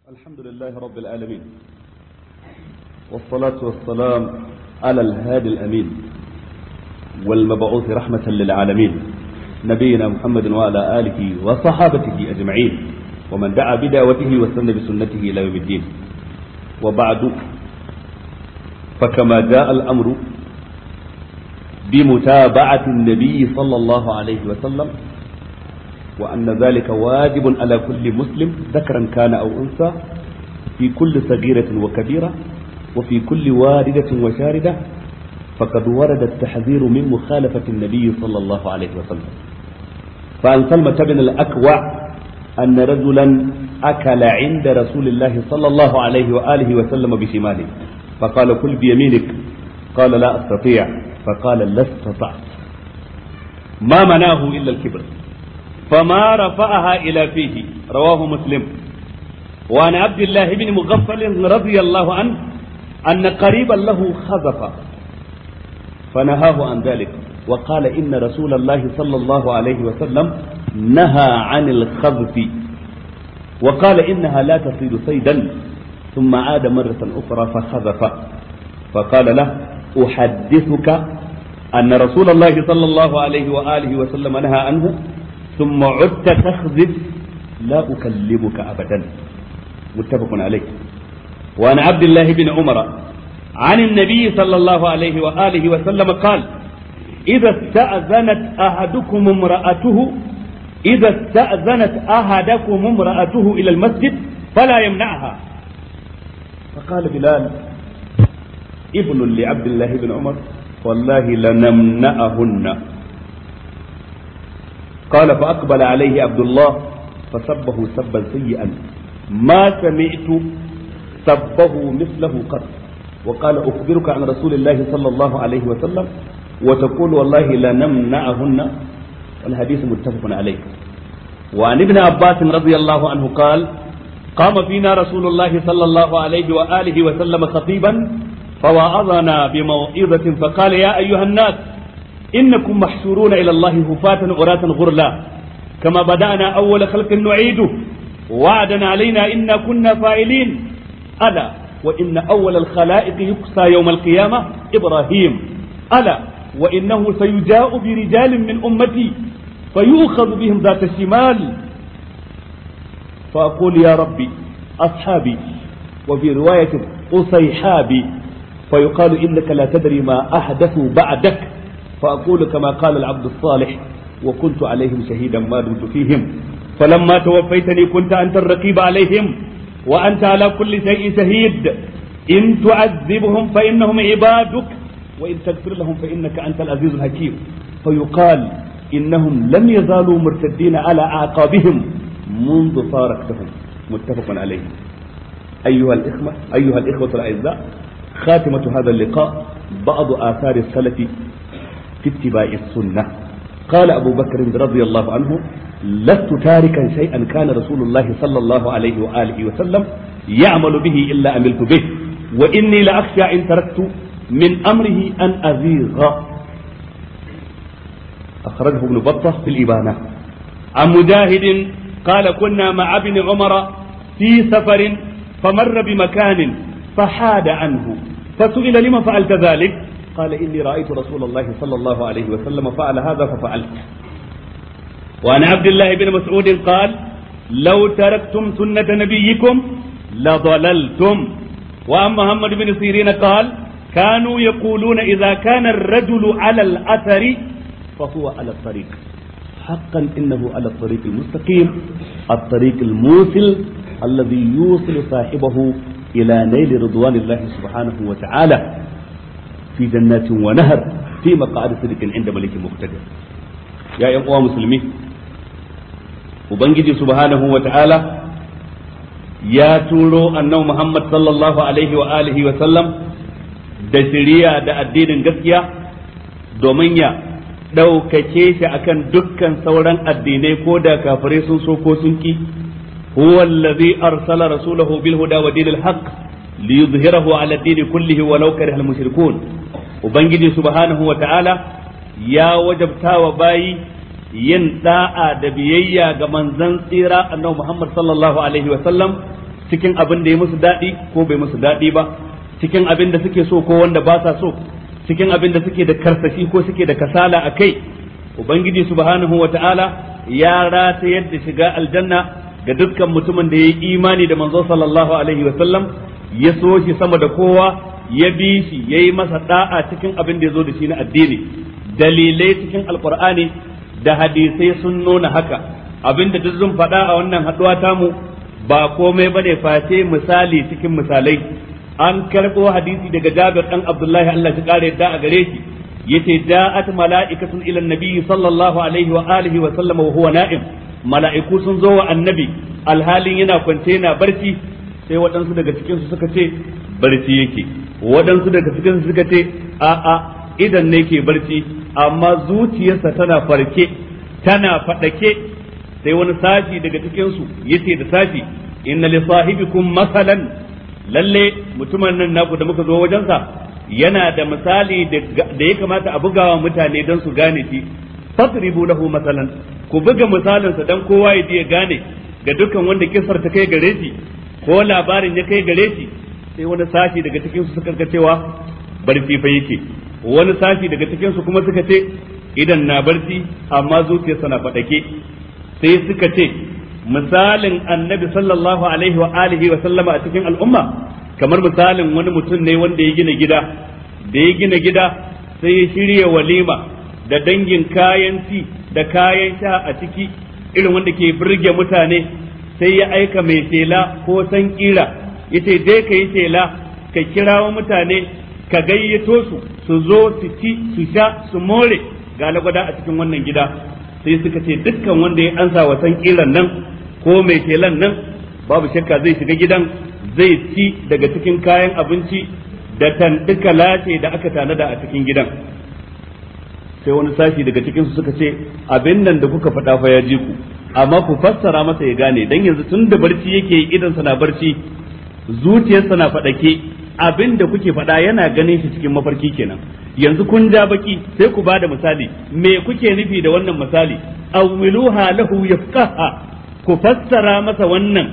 الحمد لله رب العالمين، والصلاة والسلام على الهادي الأمين والمبعوث رحمة للعالمين نبينا محمد وعلى آله وصحابته أجمعين ومن دعا بدعوته واستنى بسنته إلى يوم الدين. وبعد، فكما جاء الأمر بمتابعة النبي صلى الله عليه وسلم، وأن ذلك واجب على كل مسلم ذكرا كان أو أنثى في كل صغيرة وكبيرة وفي كل واردة وشاردة، فقد ورد التحذير من مخالفة النبي صلى الله عليه وسلم. فعن سلمة بن الأكوع أن رجلا أكل عند رسول الله صلى الله عليه وآله وسلم بشماله، فقال: كل بيمينك. قال: لا أستطيع. فقال: لا استطعت. ما مناه إلا الكبر، فما رفعها إلى فيه. رواه مسلم. وعن عبد الله بن مغفل رضي الله عنه أن قريبا له خذف فنهاه عن ذلك، وقال: إن رسول الله صلى الله عليه وسلم نهى عن الخذف، وقال: إنها لا تصيد صيدا. ثم عاد مرة أخرى فخذف، فقال له: أحدثك أن رسول الله صلى الله عليه وآله وسلم نهى عنه ثم عدت تخذف، لا أكلمك أبدا. متفق عليه. وعن عبد الله بن عمر عن النبي صلى الله عليه وآله وسلم قال: إذا استأذنت أحدكم امرأته إلى المسجد فلا يمنعها. فقال بلال ابن لعبد الله بن عمر: والله لنمنعهن. قال: فأقبل عليه عبد الله فسبه سبا سيئا ما سمعت سبه مثله قط، وقال: أخبرك عن رسول الله صلى الله عليه وسلم وتقول والله لنمنعهن. والحديث متفق عليه. وعن ابن عباس رضي الله عنه قال: قام فينا رسول الله صلى الله عليه وآله وسلم خطيبا فوعظنا بموعظة فقال: يا أيها الناس، إنكم محشورون إلى الله هفاة عراة غرلا، كما بدأنا أول خلق نعيده، وعدا علينا إنا كنا فاعلين. ألا وإن أول الخلائق يقصى يوم القيامة إبراهيم. ألا وإنه سيجاء برجال من أمتي فيؤخذ بهم ذات الشمال، فأقول: يا ربي أصحابي، وفي رواية أصيحابي، فيقال: إنك لا تدري ما أحدثوا بعدك، فأقول كما قال العبد الصالح: وكنت عليهم شهيدا ما دمت فيهم، فلما توفيتني كنت أنت الرقيب عليهم وأنت على كل شيء شهيد. إن تعذبهم فإنهم عبادك وإن تغفر لهم فإنك أنت العزيز الحكيم. فيقال: إنهم لم يزالوا مرتدين على أعقابهم منذ فارقتهم. متفق عليه. أيها الإخوة الأعزاء، خاتمة هذا اللقاء بعض آثار السلف في اتباع السنة. قال أبو بكر رضي الله عنه: لست تاركا شيئا كان رسول الله صلى الله عليه وآله وسلم يعمل به إلا عملت به، وإني لأخشى إن تركت من أمره أن أزيغ. أخرجه ابن بطة في الإبانة. عن مجاهد قال: كنا مع ابن عمر في سفر فمر بمكان فحاد عنه، فسئل: لما فعلت ذلك؟ قال: إني رأيت رسول الله صلى الله عليه وسلم فعل هذا ففعلت. وعن عبد الله بن مسعود قال: لو تركتم سنة نبيكم لضللتم. وعن محمد بن سيرين قال: كانوا يقولون إذا كان الرجل على الأثر فهو على الطريق. حقا إنه على الطريق المستقيم، الطريق الموصل الذي يوصل صاحبه إلى نيل رضوان الله سبحانه وتعالى في جنات ونهر في مقعد صدق عند ملك مقتدر. يا أخوة مسلمين، Ubangiji subhanahu wa ta'ala ya turo annabi Muhammad sallallahu alaihi wa alihi wa sallam da shari'a da addinin gaskiya domin ya ɗaukake shi akan dukkan sauran addinai, ko da kafirai sun so ko sun ki. huwa allazi arsala rasulahu bil huda wa dinil haqq liyuzhirahu ala ad-din kullihi walau kariha al-mushrikun. Ubangiji subhanahu wa ta'ala ya wajabta wa bayi yin da'a da biyayya ga manzon tsira annabi Muhammad sallallahu alaihi wa sallam cikin abin da ya musu daɗi ko bai musu daɗi ba, cikin abin da suke so ko wanda ba sa so, cikin abin da suke da karsashi ko suke da kasala a kai. Ubangiji subhanahu wata'ala ya rata yadda shiga aljanna ga dukkan mutumin da ya yi imani da manzo sallallahu alaihi wa sallam, ya so shi sama da kowa, ya bi shi, ya yi masa da'a cikin abin da ya zo da shi na addini. Dalilai cikin alkur'ani da hadisai sun nuna haka. Abin da duk zan faɗa a wannan haɗuwa tamu ba komai bane face misali cikin misalai. An karɓo hadisi daga Jabir dan Abdullahi, Allah ya kare yadda a gare shi, yace ja'at mala'ikatun ila an-nabi sallallahu alaihi wa alihi wa sallam wa huwa na'im. Mala'iku sun zo wa annabi alhalin yana kwance yana barci, sai waɗansu daga cikin su suka ce barci yake, waɗansu daga cikin su suka ce a'a idan ne ke barci amma zuciyarsa tana farke tana faɗake. Sai wani sashi daga cikin su yace da sashi, inna li sahibikum masalan, lalle mutumin nan naku da muka zo wajensa yana da misali da ya kamata a bugawa mutane don su gane shi. Fadribu lahu masalan, ku buga misalinsa dan kowa ya je ya gane, ga dukkan wanda kisar ta kai gare shi ko labarin ya kai gare shi. Sai wani sashi daga cikin su suka ga cewa barci fa yake, wani sashi daga cikin su kuma suka ce idan na barci amma zuciyarsa na fadake. Sai suka ce misalin annabi sallallahu alaihi wa alihi wa sallama a cikin al'umma kamar misalin wani mutum ne wanda ya gina gida, da ya gina gida sai ya shirya walima da dangin kayan ci da kayan sha a ciki irin wanda ke burge mutane. Sai ya aika mai tela ko san kira, yace dai ka yi tela ka kirawo mutane ka gayyato su zo su ci su sha su more ga lagwada a cikin wannan gida. Sai suka ce dukkan wanda ya ansa wa san kiran nan ko mai telan nan babu shakka zai shiga gidan, zai ci daga cikin kayan abinci da tanduka lace da aka tanada a cikin gidan. Sai wani sashi daga cikin su suka ce abin nan da kuka faɗa fa ya ji ku, amma ku fassara masa ya gane, dan yanzu tun da barci yake yi idan na barci zuciyarsa na faɗake, abin da kuke faɗa yana ganin shi cikin mafarki kenan. Yanzu kun ja baki sai ku bada misali, me kuke nufi da wannan misali? Awwiluha lahu yafqaha, ku fassara masa wannan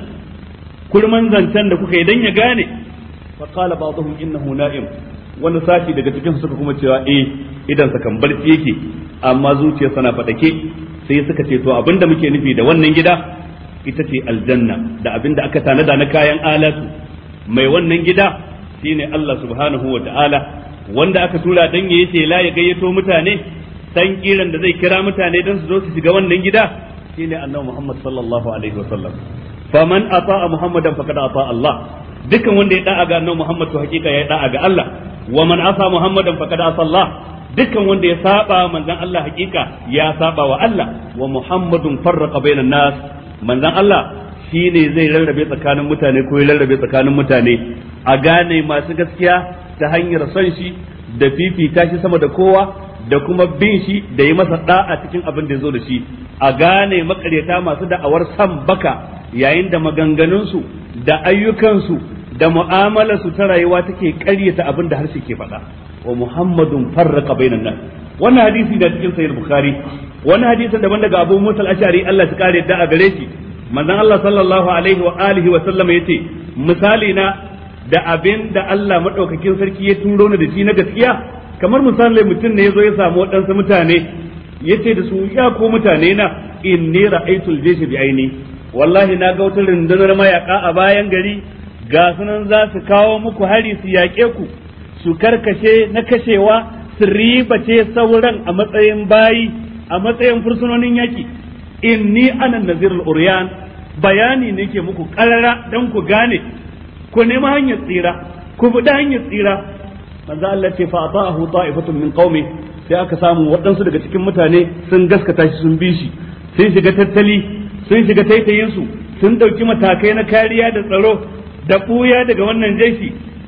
kurman zancen da kuka yi dan ya gane. Fa qala ba'dhum innahu na'im, wani sashi daga cikin suka kuma cewa idan sa kan barci yake amma zuciyarsa na faɗake. Sai suka ce to abinda muke nufi da wannan gida ita ce aljanna da abinda aka tanada na kayan alatu. Mai wannan gida shine Allah subhanahu wa ta'ala, wanda aka tura dan yayi tela ya gayyato mutane, san kiran da zai kira mutane dan su zo su shiga wannan gida shine annabi Muhammad sallallahu alaihi wa sallam. Faman ata'a Muhammadan faqad ata'a Allah, dukkan wanda ya da'a ga annabi Muhammad to hakika ya da'a ga Allah. Wa man asa Muhammadan faqad asa Allah, dukkan wanda ya saba manzon Allah hakika ya saba wa Allah. Wa Muhammadun farraqa bainan nas, manzon Allah shine zai rarrabe tsakanin mutane ko ya rarrabe tsakanin mutane, a gane masu gaskiya ta hanyar son shi da fifita shi sama da kowa da kuma bin shi da yi masa da'a cikin abin da ya zo da shi, a gane makaryata masu da'awar san baka yayin da maganganunsu da ayyukansu da mu'amalarsu ta rayuwa take karyata abin da harshe ke faɗa. Wa Muhammadun farraqa bainan nas, wannan hadisi da cikin sahih Bukhari. Wannan hadisi daban daga Abu Musa al-Ash'ari, Allah ya kare da a gare shi, manzon Allah sallallahu alaihi wa alihi wa sallam yace misali na da abin da Allah madaukakin sarki ya turo ni da shi na gaskiya kamar misalin mutum ne yazo ya samu waɗansu mutane yace da su ya ko mutane na inni ra'aytul jaysh bi aini, wallahi na ga wata rundunar mayaka a bayan gari, ga sunan za su kawo muku hari su yaƙe ku, su karkashe na kashewa, su ribace sauran a matsayin bayi, a matsayin fursunonin yaki. Inni ana nazirul uryan, bayani ne ke muku karara dan ku gane, ku nemi hanyar tsira, ku bi hanyar tsira. Manzo Allah ce fa ata'ahu ta'ifatun min qaumi, sai aka samu waɗansu daga cikin mutane sun gaskata shi sun bi shi, sun shiga tattali, sun shiga taitayin su, sun dauki matakai na kariya da tsaro da buya daga wannan jeshi,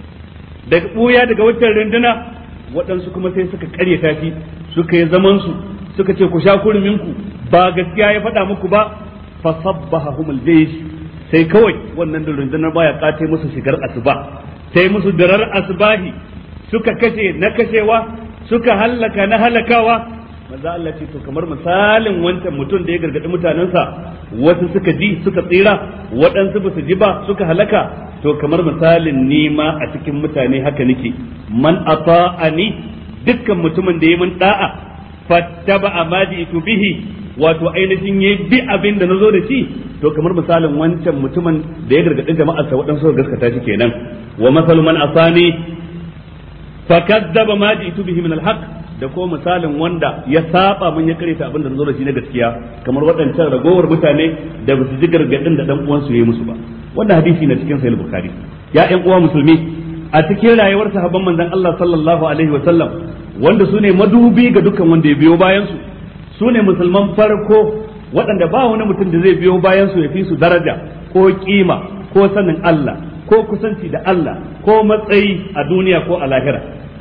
da buya daga waccan runduna. Waɗansu kuma sai suka karyata shi, suka yi zaman su, suka ce ku sha kurminku, ba gaskiya ya faɗa muku ba. Fa sabbahumul jaysh, sai kawai wannan rundunar baya kace musu shigar asuba, sai musu darar asbahi, suka kashe na kashewa, suka halaka na halakawa. manzo Allah ce to kamar misalin wancan mutum da ya gargadi mutanensa wasu suka ji suka tsira waɗansu ba su ji ba suka halaka to kamar misalin nima a cikin mutane haka nake man ata'ani dukkan mutumin da ya min da'a fattaba amadi bihi wato ainihin yayi bi abin da nazo da shi to kamar misalin wancan mutumin da ya gargadi jama'ar sa waɗansu suka gaskata shi kenan wa masalu man asani fakazzaba ma ji'tu bihi min alhaq da ko misalin wanda ya saba mun ya kareta abin da nazo da shi na gaskiya kamar waɗancan ragowar mutane da ba su ji gargadin da dan uwan su yayi musu ba wannan hadisi na cikin sahih bukhari ya ƴan uwa musulmi a cikin rayuwar sahabban manzon Allah sallallahu alaihi wa sallam wanda sune madubi ga dukkan wanda ya biyo bayan su sune musulman farko waɗanda ba wani mutum da zai biyo bayan su ya fi su daraja ko kima ko sanin Allah ko kusanci da Allah ko matsayi a duniya ko a lahira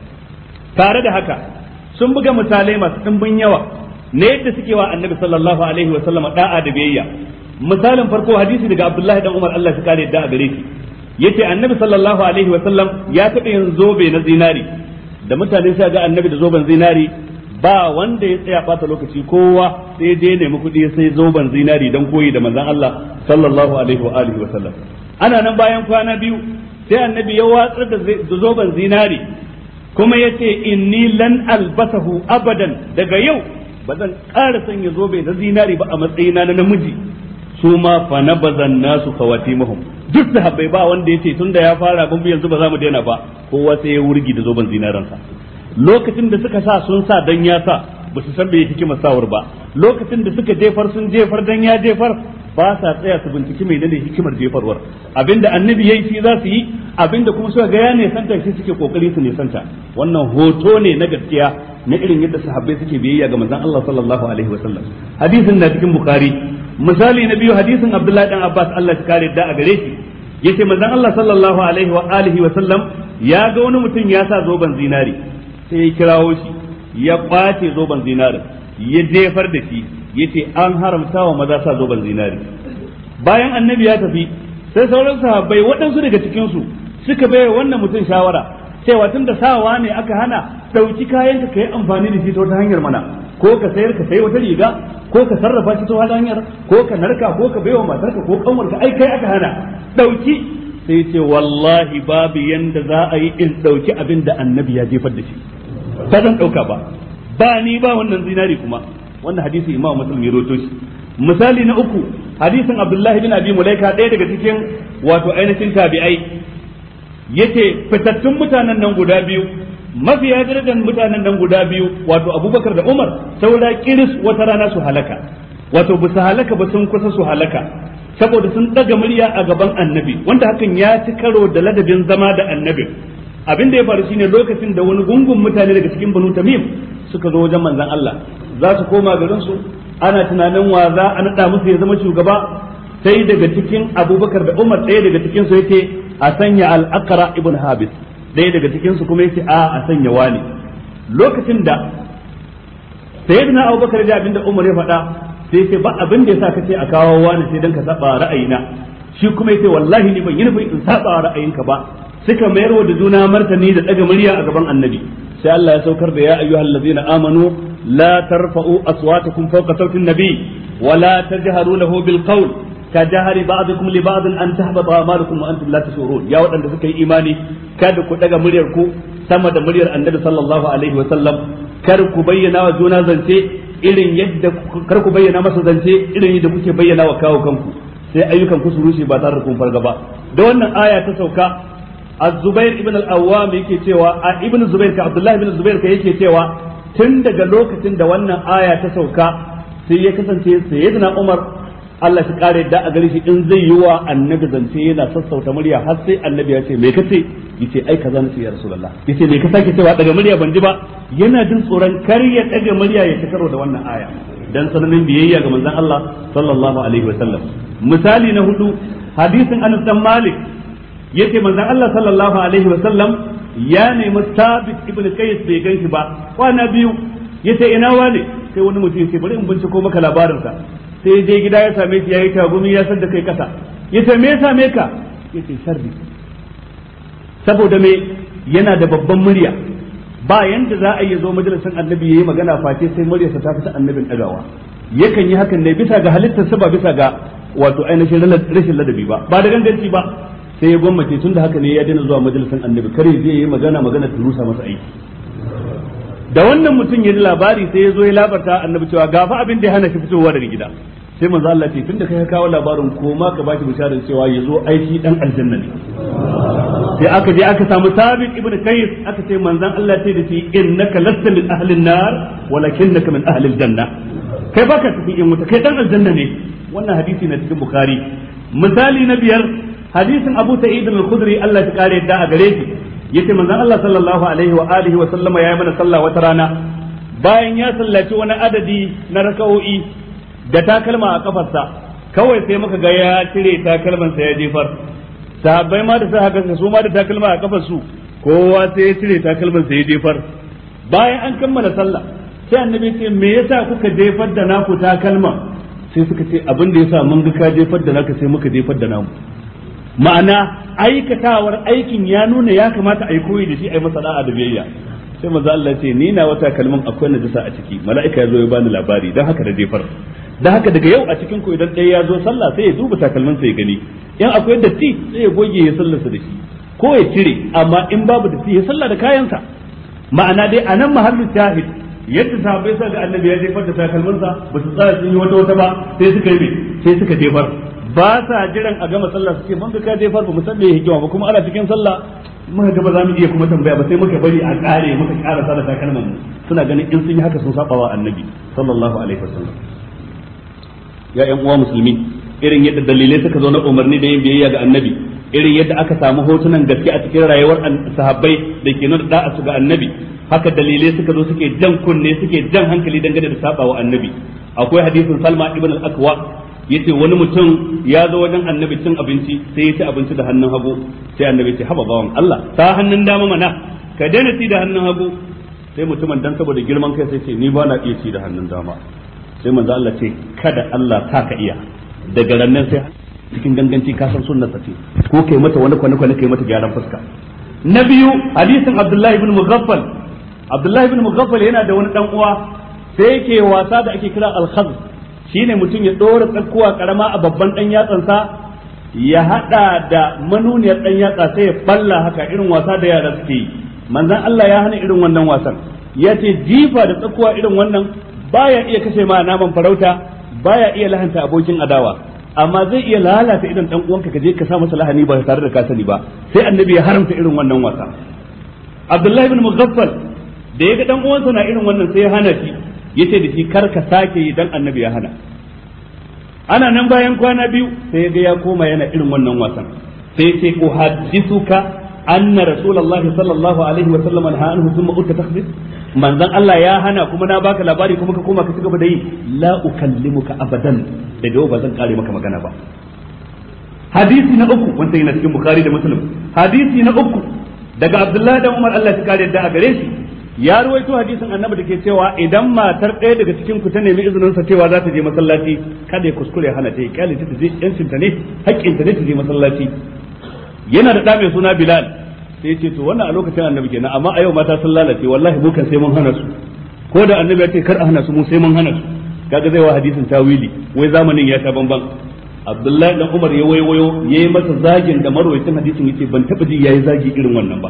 tare da haka sun buga misalai masu ɗimbin yawa na yadda suke wa annabi sallallahu alaihi wa sallama da'a da biyayya misalin farko hadisi daga Abdullahi dan Umar Allah ya kare da a gare shi yace annabi sallallahu alaihi wa sallam ya taɓa yin zobe na zinari da mutane sai ga annabi da zoben zinari ba wanda ya tsaya bata lokaci kowa sai dai nemi kuɗi sai zoben zinari dan koyi da manzon Allah sallallahu alaihi wa alihi wa sallam ana nan bayan kwana biyu sai annabi ya watsar da zoben zinari kuma yace inni lan albasahu abadan daga yau ba zan ƙara sanya zobe na zinari ba a matsayina na namiji su ma fa nabazan nasu khawatimahum duk sahabbai ba wanda yace tunda ya fara bin yanzu ba za mu daina ba kowa sai ya wurgi da zoben zinaransa lokacin da suka sa sun sa dan ya sa ba su san me hikimar sawar ba lokacin da suka jefar sun jefar dan ya jefar ba sa tsaya su binciki menene hikimar jefarwar abinda annabi yayi shi za su yi abinda kuma suka ga ya ne santa shi suke kokari su ne santa wannan hoto ne na gaskiya na irin yadda sahabbai suke biyayya ga manzon Allah sallallahu alaihi wasallam hadisin na cikin bukhari misali na biyu hadisin Abdullahi dan Abbas Allah ya kare da a gare shi yace manzon Allah sallallahu alaihi wa alihi wasallam ya ga wani mutum ya sa zoben zinari sai ya kirawo shi ya kwace zoben zinari ya jefar da shi yace an haramta wa maza sa zoben zinari bayan annabi ya tafi sai sauran sahabbai waɗansu daga cikin su suka bai wannan mutum shawara cewa tunda sawa ne aka hana dauki kayan ka kai amfani da shi ta wata hanyar mana ko ka sayar ka sayi wata riga ko ka sarrafa shi ta wata hanyar ko ka narka ko ka baiwa matarka ko kanwarka ai kai aka hana dauki sai ce wallahi babu yanda za a yi in dauki abin da annabi ya jefar da shi ba zan dauka ba ni ba wannan zinari kuma wannan hadisi Imam Muslim ya roto shi misali na uku hadisin Abdullahi bin Abi Mulaika ɗaya daga cikin wato ainihin tabi'ai yace fitattun mutanen nan guda biyu mafiya darajar mutanen nan guda biyu wato Abubakar da Umar saura kiris wata rana su halaka wato ba su halaka ba sun kusa su halaka saboda sun daga murya a gaban annabi wanda hakan ya ci karo da ladabin zama da annabi abin da ya faru shine lokacin da wani gungun mutane daga cikin Banu Tamim suka zo wajen manzon Allah za su koma garin su ana tunanin wa za a nada musu ya zama shugaba sai daga cikin Abubakar da Umar ɗaya daga cikin su yace a sanya al-Aqra ibn Habis ɗaya daga cikin su kuma yace a sanya wani lokacin da sayyidina Abubakar da abinda Umar ya faɗa sai ce ba abin da yasa kace a kawo wani sai dan ka saba ra'ayina shi kuma yace wallahi ni ban yi nufin in saba ra'ayinka ba suka mayar wa da juna martani da daga murya a gaban annabi sai Allah ya saukar da ya ayyuhal ladzina amanu la tarfa'u aswatakum fawqa sawti an-nabi wa la tajharu lahu bil qawl kajahari ba'dukum li ba'd an tahbata a'malukum wa antum la tashurun ya wadanda suka yi imani kada ku daga muryar ku sama da muryar annabi sallallahu alaihi wa sallam kar ku bayyana wa juna zance irin yadda kar ku bayyana masa zance irin yadda kuke bayyana wa kawo kanku sai ayyukan ku su rushe ba tare da kun farga ba da wannan aya ta sauka Az-Zubair ibn al-Awwam yake cewa ibn Zubair ka Abdullah ibn Zubair ka yake cewa tun daga lokacin da wannan aya ta sauka sai ya kasance sayyidina Umar Allah shi kare da a gare shi in zai yi wa annabi zance yana sassauta murya har sai annabi ya ce me kace yace ai kaza nace ya rasulullah yace me ka sake cewa daga murya ban ji ba yana jin tsoron kar ya daga murya ya takaro da wannan aya dan sananin biyayya ga manzon Allah sallallahu alaihi wa sallam misali na hudu hadisin Anas bin Malik yace manzon Allah sallallahu alaihi wa sallam ya nemi Sabit ibn Qais bai ganshi ba kwana biyu yace ina wane sai wani mutum yace bari in binciko maka labarinsa sai je gida ya same shi yayi tagumi ya sadda kai kasa yace me ya same ka yace sharri saboda me yana da babban murya ba yanda za a yi zo majalisin annabi yayi magana face sai muryarsa ta fita annabin dagawa yakan yi hakan ne bisa ga halittarsa ba bisa ga wato ainihin rashin ladabi ba da ganganci ba sai ya gwammace tun da haka ne ya daina zuwa majalisin annabi kare zai yi magana ta rusa masa aiki da wannan mutum ya ji labari sai ya zo ya labarta annabi cewa gafa abin da ya hana shi fitowa daga gida sai manzo Allah ce tunda kai ka kawo labarin ko ma ka baki bisharar cewa yazo aiki dan aljanna ne sai aka je aka samu Sabit ibn Qais aka ce manzon Allah ce da shi innaka lasta min ahli an-nar walakinnaka min ahli al-janna kai baka cikin yan wuta kai dan aljanna ne wannan hadisi na cikin Bukhari misali na biyar hadisin Abu Sa'id al-Khudri Allah ya kare da a gare shi yace manzon Allah sallallahu alaihi wa alihi wa sallama yayi mana sallah wata rana bayan ya sallaci wani adadi na raka'o'i da takalma a kafarsa kawai sai muka ga ya cire takalmansa ya jefar sahabbai ma da sa haka su ma da takalma a kafarsu kowa sai ya cire takalmansa ya jefar bayan an kammala sallah sai annabi ce me yasa kuka jefar da naku takalma sai suka ce abin da yasa mun ga ka jefar da naka sai muka jefar da namu ma'ana aikatawar aikin ya nuna ya kamata a yi koyi da shi a yi masa da'a da biyayya sai manzo Allah ce ni na wata kalman akwai najasa a ciki mala'ika ya zo ya bani labari dan haka da jefar dan haka daga yau a cikin ku idan ɗaya ya zo sallah sai ya duba takalmansa ya gani in akwai datti sai ya goge ya sallarsa da shi ko ya cire amma in babu datti ya sallah da kayansa ma'ana dai anan mahallin shahid yadda sahabbai sa ga annabi ya jefar da takalmansa ba su tsaya sun yi wata ba sai suka yi sai suka jefar ba sa jiran a gama sallah su ce mun ga ka jefar ba mu san me hikima ba kuma ana cikin sallah muka ga ba za mu iya kuma tambaya ba sai muka bari a kare muka ƙara sallah takalman mu suna ganin in sun yi haka sun saba wa annabi sallallahu alaihi wasallam ya ƴan uwa musulmi irin yadda dalilai suka zo na umarni da yin biyayya ga annabi irin yadda aka samu hotunan gaske a cikin rayuwar sahabbai da ke nuna da'a su ga annabi haka dalilai suka zo suke jan kunne suke jan hankali dangane da saba wa annabi akwai hadisin Salma ibn al-Akwa yace wani mutum ya zo wajen annabi cin abinci sai ya ci abinci da hannun hagu sai annabi ce haba bawan Allah ta hannun dama mana ka daina ci da hannun hagu sai mutumin dan saboda girman kai sai ce ni ba na iya ci da hannun dama sai manzo Allah ce kada Allah ta ka iya daga rannan sai cikin ganganci ka san sunnar ce ko kai mata wani kwane kai mata gyaran fuska na biyu hadisin Abdullah ibn Mughaffal yana da wani dan uwa sai yake wasa da ake kira al-khazf shine mutum ya dora tsakkuwa karama a babban dan yatsansa ya hada da manuniyar dan yatsa sai ya balla haka irin wasa da yara suke yi manzon Allah ya hana irin wannan wasan ya ce jifa da tsakkuwa irin wannan baya iya kashe ma naman farauta baya iya lahanta abokin adawa amma zai iya lalata idan dan uwanka ka je ka sa masa lahani ba tare da ka sani ba sai annabi ya haramta irin wannan wasa Abdullahi ibn Mughaffal da yaga dan uwansa na irin wannan sai ya hana shi yace da shi kar ka sake yi dan annabi ya hana ana nan bayan kwana biyu sai yaga ya koma yana irin wannan wasan sai ce uhaddithuka anna rasulullahi sallallahu alaihi wa sallam anha anhu thumma utta takhbir manzon Allah ya hana kuma na baka labari kuma ka koma ka cigaba da yi la ukallimuka abadan da yau ba zan kare maka magana ba hadisi na uku wanda yana cikin Bukhari da Muslim hadisi na uku daga Abdullah da Umar Allah ya kare da a gare shi ya ruwaito hadisin annabi da ke cewa idan matar ɗaya daga cikin ku ta nemi izinin sa cewa za ta je masallaci kada ya kuskure hana ta kyale ta je yancin ta ne haƙƙin ta ne ta je masallaci yana da ɗa mai suna Bilal sai ce to wannan a lokacin annabi kenan amma a yau mata sun lalace wallahi mu kan sai mun hana su ko da annabi ya ce kar a hana su mu sai mun hana su kaga zai wa hadisin tawili wai zamanin ya ta bamban Abdullahi dan Umar ya wayo yayi masa zagin da marwayin hadisin yace ban taba ji yayi zagi irin wannan ba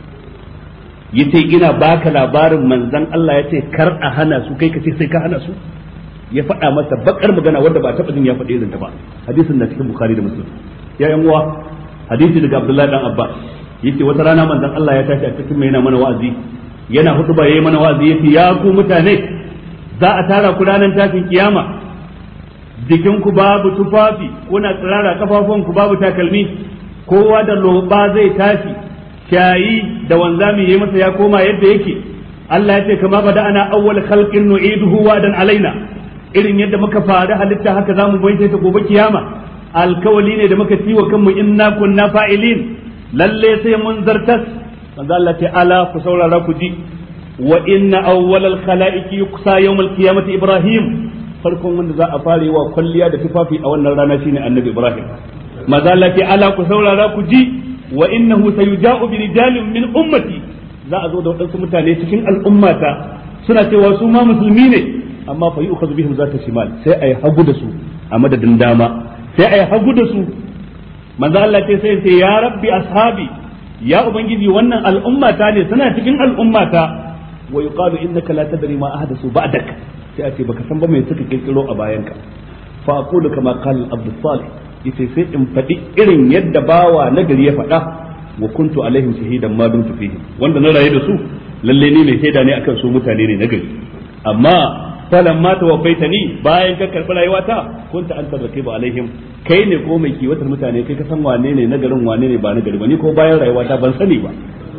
yace ina baka labarin manzon Allah yace kar a hana su kai kace sai ka hana su ya faɗa masa bakar magana wanda ba taba jin ya faɗi irin ta ba hadisin na cikin Bukhari da Muslim ya yan uwa hadisi daga Abdullahi dan Abbas yace wata rana manzon Allah ya tashi a cikin mai yana mana wa'azi yana hutuba yayi mana wa'azi yace ya ku mutane za a tara ku ranar tashin kiyama jikin ku babu tufafi kuna tsirara kafafun ku babu takalmi kowa da loba zai tashi shayi da wanzami yayi masa ya koma yadda yake Allah ya ce kama bada'ana awwal khalqin nu'iduhu wa'dan alaina irin yadda muka fara halitta haka zamu bayyana ta gobe kiyama alkawali ne da muka ciwa kanmu inna kunna fa'ilin lalle sai mun zartas manzo Allah ce ala ku saurara ku ji wa inna awwalal khalaiqi yuqsa yawmal qiyamati ibrahim farkon wanda za a fara yi wa kwalliya da tufafi a wannan rana shine annabi ibrahim manzo Allah ce ala ku saurara ku ji wa innahu sayuja'u bi rijalin min ummati za a zo da waɗansu mutane cikin al'ummata suna cewa su ma musulmi ne amma fa yu'khadhu bihim zata shimal sai ayi hagu da su a madadin dama sai ayi hagu da su manzo Allah ce sai ya rabbi ashabi ya ubangiji wannan al'ummata ne suna cikin al'ummata wa yuqalu innaka la tadri ma ahdathu ba'dak sai a ce baka san ba me suka kirkiro a bayanka fa aqulu kama qala abdus salih yace sai in faɗi irin yadda bawa nagari ya faɗa wa kuntu alaihim shahidan ma dumtu fihim wanda na raye da su lalle ni mai shaida ne akan su mutane ne nagari amma falamma tawaffaitani bayan ka karɓi rayuwata kunta anta raqiba alaihim kai ne ko mai kiwatar mutane kai ka san wane ne nagarin wane ne ba nagari ba ni ko bayan rayuwata ban sani ba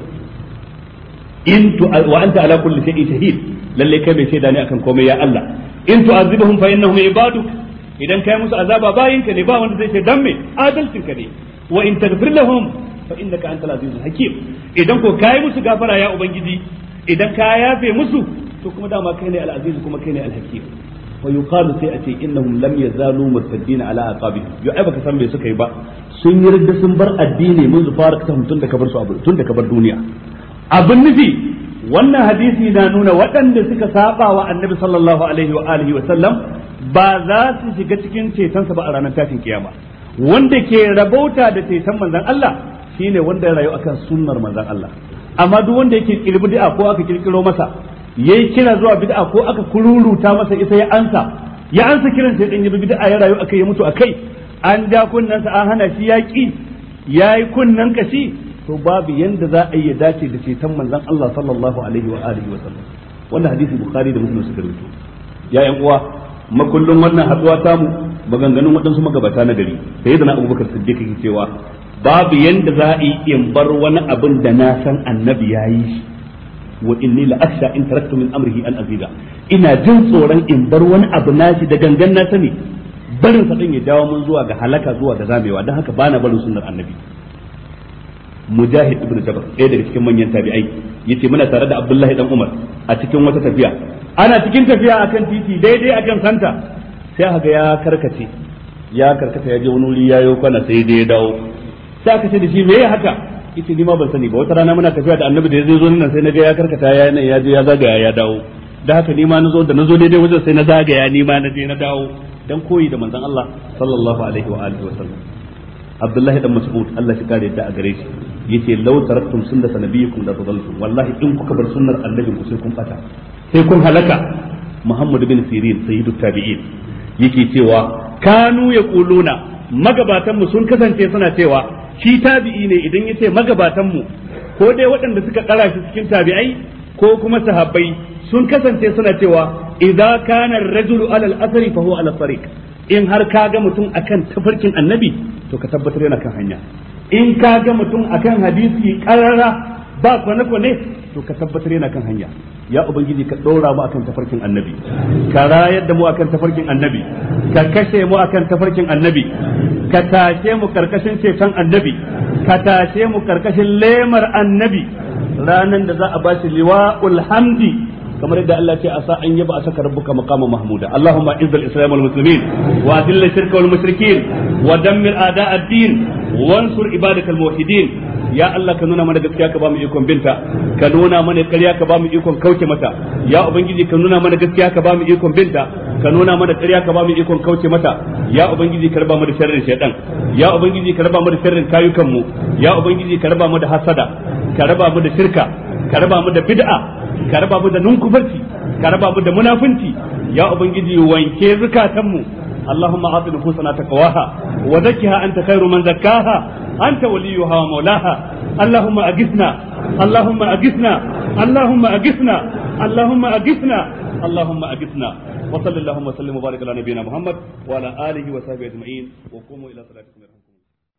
in tu wa anta ala kulli shay'in shahid lalle kai mai shaida ne akan komai ya Allah in tu'azibuhum fa innahum ibaduk idan kai musu azaba bayinka ne ba wanda zai ce dan me adalcin ka ne wa in taghfir lahum fa innaka antal azizul hakim idan ko kai musu gafara ya ubangiji idan ka yafe musu to kuma dama kai ne al-aziz kuma kai ne al-hakim wa yuqalu sai a ce innahum lam yazalu murtaddina ala aqabihim yo ai baka san me suka yi ba sun yi ridda sun bar addini mun fara kasan tun da ka bar su abu tun da ka bar duniya abin nufi wannan hadisi na nuna waɗanda suka saba wa annabi sallallahu alaihi wa alihi wa sallam ba za su shiga cikin cetonsa ba a ranar tashin kiyama wanda ke rabauta da ceton manzon Allah shine wanda ya rayu akan sunnar manzon Allah amma duk wanda yake kirbi bid'a ko aka kirkiro masa yayi kira zuwa bid'a ko aka kururuta masa isa ya ansa kiran sai dan yi bid'a ya rayu akai ya mutu akai an ja kunnansa an hana shi yaki yayi kunnan kashi to babu yanda za a yi dace da ceton manzon Allah sallallahu alaihi wa alihi wa sallam wannan hadisi bukhari da muslim suka rawaito ya yan uwa makullun wannan haduwa tamu maganganun waɗansu magabata na gari sai da na Abubakar Siddiq yake cewa babu yanda za a yi in bar wani abin da na san annabi yayi shi wa inni la akhsha in taraktu min amrihi an azida ina jin tsoron in bar wani abu nashi da gangan na sani barin sa din ya jawo mun zuwa ga halaka zuwa ga zamewa dan haka bana barin sunnar annabi Mujahid ibn Jabr ɗaya daga cikin manyan tabi'ai yace muna tare da Abdullahi dan Umar a cikin wata tafiya ana cikin tafiya akan titi daidai akan santa sai aka ya karkace ya je wani wuri yayo kwana sai dai ya dawo sai aka ce da shi me ya haka yace ni ma ban sani ba wata rana muna tafiya da annabi da ya zo nan sai naga ya karkata ya nan ya je ya zagaya ya dawo da haka ni ma nazo daidai wajen sai na zagaya ni ma na je na dawo dan koyi da manzon Allah sallallahu alaihi wa alihi wa sallam Abdullahi dan Mas'ud Allah shi kare da a gare shi yace law taraktum sunnata nabiyikum la tadalltum wallahi in kuka bar sunnar annabin ku sai kun fata sai kun halaka Muhammad bin Sirin sayyidut tabi'in yake cewa kanu yaquluna magabatan mu sun kasance suna cewa shi tabi'i ne idan yace magabatan mu ko dai waɗanda suka kara shi cikin tabi'ai ko kuma sahabbai sun kasance suna cewa idza kana ar-rajulu ala al-athari fa huwa ala tariq in har ka ga mutum akan tafarkin annabi to ka tabbatar yana kan hanya in ka ga mutum akan hadisi karara ba kwane-kwane to ka tabbatar yana kan hanya ya ubangiji ka ɗora mu akan tafarkin annabi ka rayar da mu akan tafarkin annabi ka kashe mu akan tafarkin annabi ka tashe mu karkashin ceton annabi ka tashe mu karkashin lemar annabi ranan da za a bashi liwa'ul hamdi kamar yadda Allah ce asa an yaba asaka rabbuka maqama mahmuda Allahumma izzil islam wal muslimin wa adil shirka wal mushrikin wa dammir a'da ad-din wansur ibadakal muwahhidin ya Allah ka nuna mana gaskiya ka ba mu ikon binta ka nuna mana ƙarya ka ba mu ikon kauce mata ya ubangiji ka nuna mana gaskiya ka ba mu ikon binta ka nuna mana ƙarya ka ba mu ikon kauce mata ya ubangiji ka raba mu da sharrin shaytan ya ubangiji ka raba mu da sharrin kayukan mu ya ubangiji ka raba mu da hasada ka raba mu da shirka ka raba mu da bid'a ka raba mu da nunkufarci ka raba mu da munafunci ya ubangiji wanke zukatanmu اللهم اعط نفوسنا تقواها وزكها انت خير من زكاها انت وليها ومولاها اللهم اغثنا اللهم اغثنا اللهم اغثنا اللهم اغثنا اللهم اغثنا وصلى اللهم وسلم وبارك على نبينا محمد وعلى اله وصحبه اجمعين وقوموا الى صلاتكم.